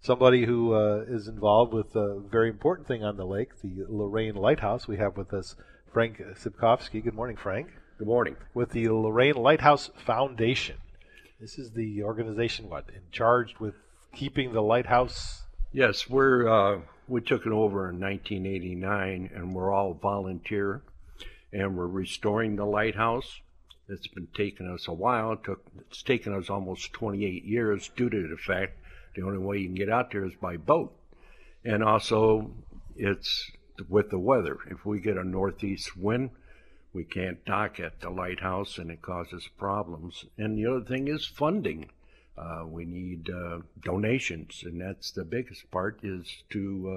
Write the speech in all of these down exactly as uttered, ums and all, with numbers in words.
somebody who uh, is involved with a very important thing on the lake, the Lorain Lighthouse. We have with us Frank Sipkowski. Good morning, Frank. Good morning. With the Lorain Lighthouse Foundation. This is the organization, what, in charge with keeping the lighthouse? Yes, we're uh, we took it over in nineteen eighty-nine, and we're all volunteer, and we're restoring the lighthouse. It's been taking us a while. It took, it's taken us almost twenty-eight years due to the fact the only way you can get out there is by boat. And also, it's with the weather. If we get a northeast wind, we can't dock at the lighthouse, and it causes problems. And the other thing is funding. Uh, we need uh, donations, and that's the biggest part, is to uh,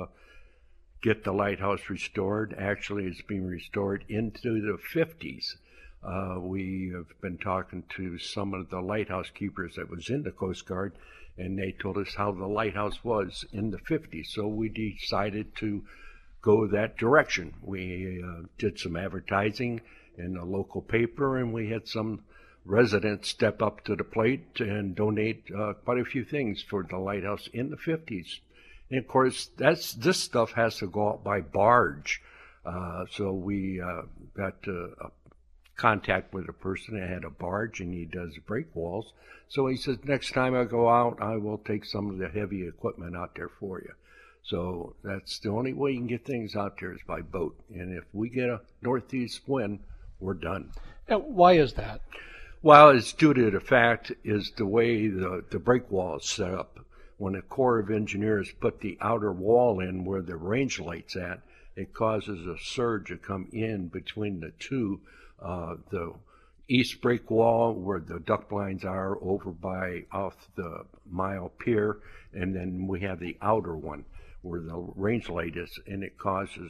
get the lighthouse restored. Actually, it's being restored into the fifties. Uh, we have been talking to some of the lighthouse keepers that was in the Coast Guard, and they told us how the lighthouse was in the fifties. So we decided to go that direction. We uh, did some advertising in a local paper, and we had some residents step up to the plate and donate uh, quite a few things for the lighthouse in the fifties. And of course, that's this stuff has to go out by barge. Uh, so we uh, got uh, contact with a person that had a barge, and he does break walls. So he says, next time I go out, I will take some of the heavy equipment out there for you. So that's the only way you can get things out there is by boat. And if we get a northeast wind, we're done. And why is that? Well, it's due to the fact is the way the, the break wall is set up. When the Corps of Engineers put the outer wall in where the range light's at, it causes a surge to come in between the two. Uh, the east break wall where the duck blinds are over by off the Mile Pier, and then we have the outer one where the range light is, and it causes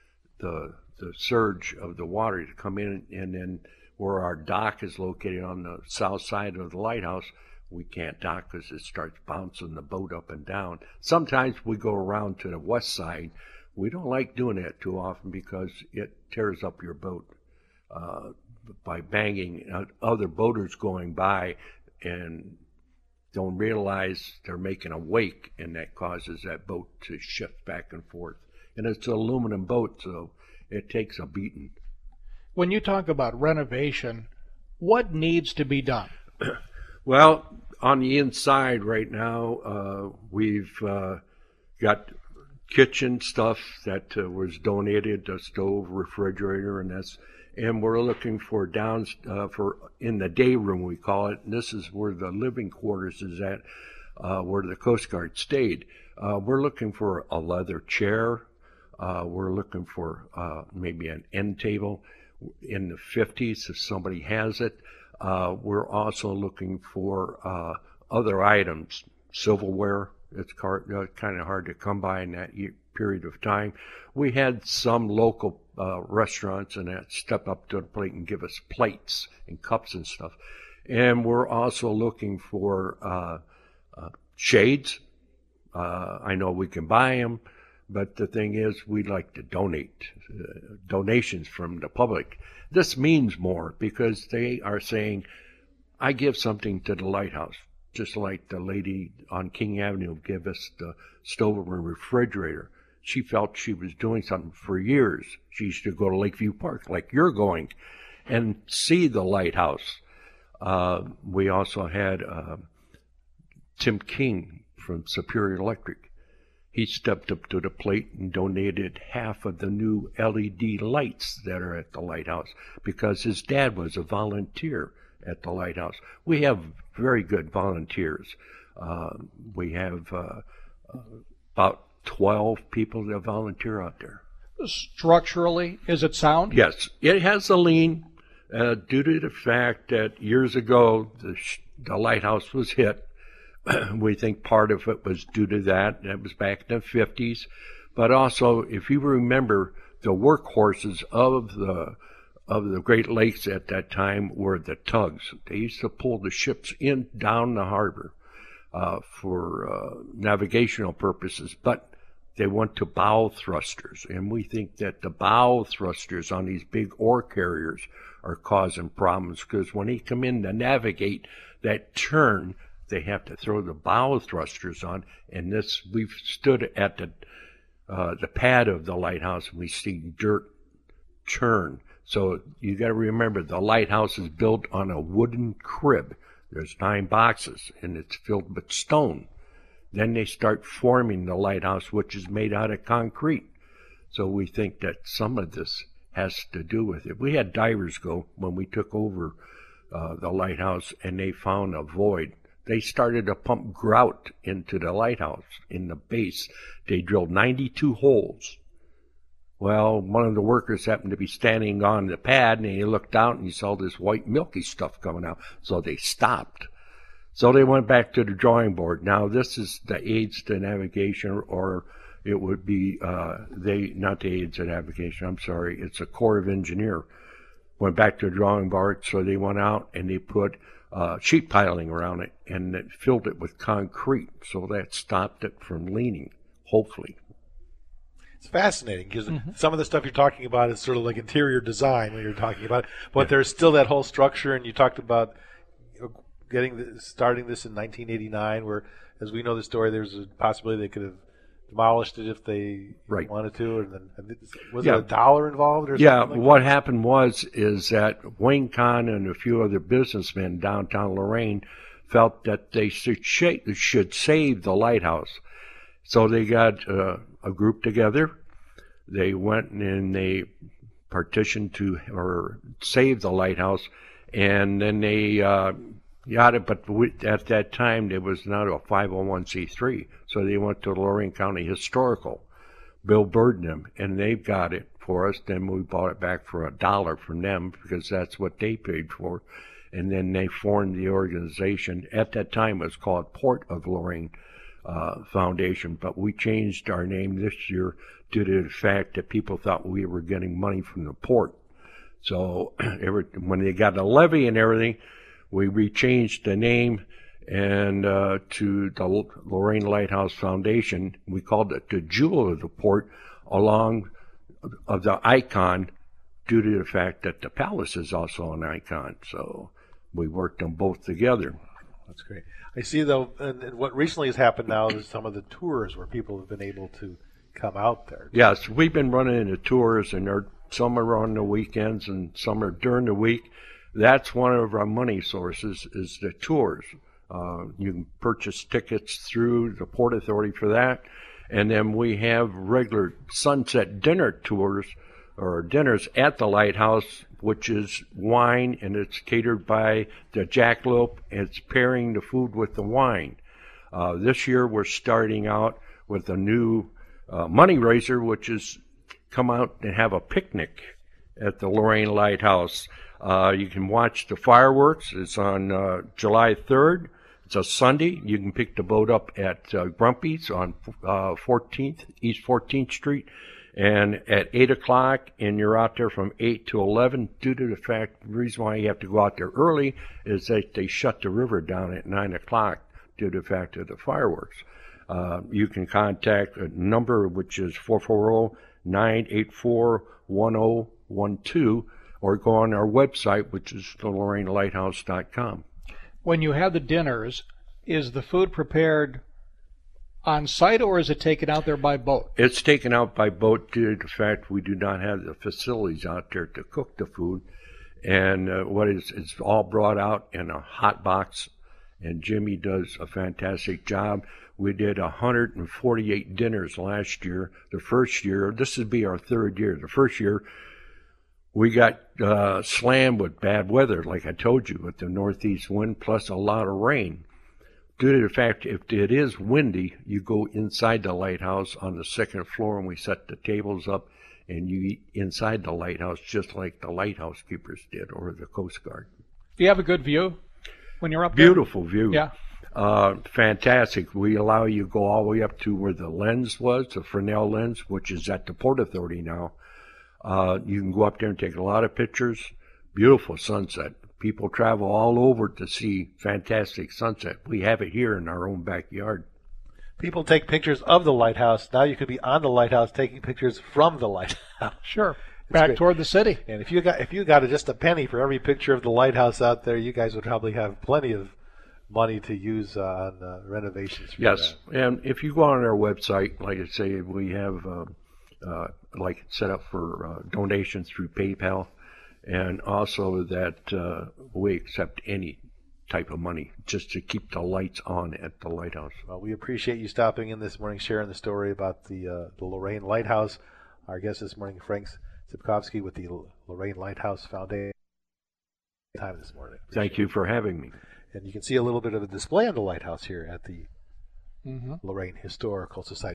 the the surge of the water to come in, and then where our dock is located on the south side of the lighthouse, we can't dock because it starts bouncing the boat up and down. Sometimes we go around to the west side. We don't like doing that too often because it tears up your boat. Uh, by banging other boaters going by and don't realize they're making a wake, and that causes that boat to shift back and forth. And it's an aluminum boat, so it takes a beating. When you talk about renovation, what needs to be done? Well, on the inside right now, uh, we've uh, got kitchen stuff that uh, was donated, a stove, refrigerator, and that's and we're looking for down uh, for in the day room, we call it. And this is where the living quarters is at, uh, where the Coast Guard stayed. Uh, we're looking for a leather chair. Uh, we're looking for uh, maybe an end table in the fifties if somebody has it. Uh, we're also looking for uh, other items, silverware. It's uh, kind of hard to come by in that year, period of time. We had some local uh, restaurants and that step up to the plate and give us plates and cups and stuff. And we're also looking for uh, uh, shades. Uh, I know we can buy them, but the thing is we'd like to donate uh, donations from the public. This means more because they are saying, I give something to the lighthouse. Just like the lady on King Avenue gave us the stove and refrigerator. She felt she was doing something for years. She used to go to Lakeview Park, like you're going, and see the lighthouse. Uh, we also had uh, Tim King from Superior Electric. He stepped up to the plate and donated half of the new L E D lights that are at the lighthouse because his dad was a volunteer at the lighthouse. We have very good volunteers. Uh, we have uh, uh, about twelve people that volunteer out there. Structurally, is it sound? Yes, it has a lean uh, due to the fact that years ago the, sh- the lighthouse was hit. We think part of it was due to that. That was back in the fifties. But also, if you remember, the workhorses of the of the Great Lakes at that time were the tugs. They used to pull the ships in down the harbor uh, for uh, navigational purposes, but they went to bow thrusters, and we think that the bow thrusters on these big ore carriers are causing problems because when they come in to navigate that turn, they have to throw the bow thrusters on. And this, we've stood at the uh, the pad of the lighthouse, and we see dirt churn. So you got to remember, the lighthouse is built on a wooden crib. There's nine boxes, and it's filled with stone. Then they start forming the lighthouse, which is made out of concrete. So we think that some of this has to do with it. We had divers go when we took over uh, the lighthouse, and they found a void. They started to pump grout into the lighthouse in the base. They drilled ninety-two holes. Well, one of the workers happened to be standing on the pad, and he looked out and he saw this white milky stuff coming out. So they stopped. So they went back to the drawing board. Now, this is the aids to navigation, or it would be, uh, they, not the aids to navigation, I'm sorry, it's a Corps of Engineer. Went back to the drawing board, so they went out and they put uh, sheet piling around it, and it filled it with concrete. So that stopped it from leaning, hopefully. It's fascinating because mm-hmm. some of the stuff you're talking about is sort of like interior design when you're talking about it, but yeah. there's still that whole structure. And you talked about getting the, starting this in nineteen eighty-nine, where, as we know the story, there's a possibility they could have demolished it if they right. wanted to. And then and was yeah. there a dollar involved? Or yeah, something like what that? happened was is that Wayne Kahn and a few other businessmen downtown Lorain felt that they should, sh- should save the lighthouse. So they got uh, a group together. They went and they partitioned to or saved the lighthouse, and then they uh, got it. But we, at that time, there was not a five oh one c three, so they went to the Lorain County Historical, Bill Birdnam, and they got it for us. Then we bought it back for a dollar from them because that's what they paid for. And then they formed the organization. At that time, it was called Port of Lorain Uh, Foundation, but we changed our name this year due to the fact that people thought we were getting money from the port. So every, when they got the levy and everything, we rechanged the name and uh, to the Lorain Lighthouse Foundation. We called it the Jewel of the Port, along of the icon, due to the fact that the palace is also an icon. So we worked them both together. That's great. I see, though, and, and what recently has happened now is some of the tours where people have been able to come out there. Yes, we've been running into tours, and they're, some are on the weekends and some are during the week. That's one of our money sources, is the tours. Uh, you can purchase tickets through the Port Authority for that. And then we have regular sunset dinner tours, or dinners at the lighthouse, which is wine, and it's catered by the Jackalope. It's pairing the food with the wine. Uh, this year we're starting out with a new uh, money raiser, which is come out and have a picnic at the Lorain Lighthouse. Uh, you can watch the fireworks. It's on uh, July third. It's a Sunday. You can pick the boat up at uh, Grumpy's on uh, fourteenth, East fourteenth Street. And at eight o'clock, and you're out there from eight to eleven, due to the fact, the reason why you have to go out there early is that they shut the river down at nine o'clock due to the fact of the fireworks. Uh, you can contact a number which is four four zero, nine eight four, one zero one two, or go on our website, which is the Lorain Lighthouse dot com. When you have the dinners, is the food prepared on site, or is it taken out there by boat? It's taken out by boat due to the fact we do not have the facilities out there to cook the food. And uh, what is it's all brought out in a hot box, and Jimmy does a fantastic job. We did one hundred forty-eight dinners last year. The first year, this would be our third year. The first year, we got uh, slammed with bad weather, like I told you, with the northeast wind plus a lot of rain. Due to the fact, if it is windy, you go inside the lighthouse on the second floor, and we set the tables up, and you eat inside the lighthouse just like the lighthouse keepers did, or the Coast Guard. Do you have a good view when you're up there? Beautiful view. Yeah. Uh, fantastic. We allow you to go all the way up to where the lens was, the Fresnel lens, which is at the Port Authority now. Uh, you can go up there and take a lot of pictures. Beautiful sunset. People travel all over to see fantastic sunset. We have it here in our own backyard. People take pictures of the lighthouse. Now you could be on the lighthouse taking pictures from the lighthouse. Sure. Back great. Toward the city. And if you got if you got just a penny for every picture of the lighthouse out there, you guys would probably have plenty of money to use uh, on uh, renovations. For Yes, that. and if you go on our website, like I say, we have uh, uh, like set up for uh, donations through PayPal, and also that uh, we accept any type of money just to keep the lights on at the lighthouse. Well, we appreciate you stopping in this morning, sharing the story about the uh, the Lorraine Lighthouse. Our guest this morning, Frank Zipkovsky with the Lorraine Lighthouse Foundation. Time this morning. Thank you for having me. And you can see a little bit of a display on the lighthouse here at the Mm-hmm. Lorraine Historical Society.